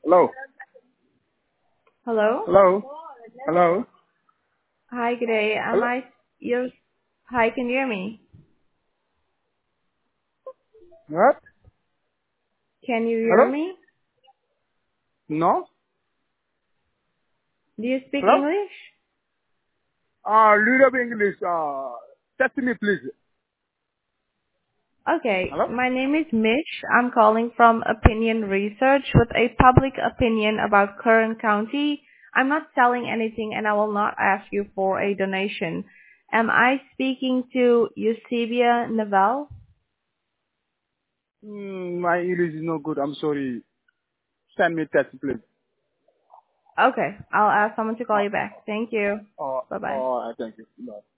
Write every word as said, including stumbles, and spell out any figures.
Hello. Hello. Hello. Hello. Hi, good day. Am Hello. I you? Hi, can you hear me? What? Can you hear Hello. me? No. Do you speak Hello. English? Uh, little bit English. Uh, test me, please. Okay, Hello. my name is Mish. I'm calling from Opinion Research with a public opinion about Kern County. I'm not selling anything and I will not ask you for a donation. Am I speaking to Eusebia Naval? Mm, my English is no good. I'm sorry. Send me test, please. Okay, I'll ask someone to call Uh, you back. Thank you. uh, Bye bye. uh, thank you. Bye.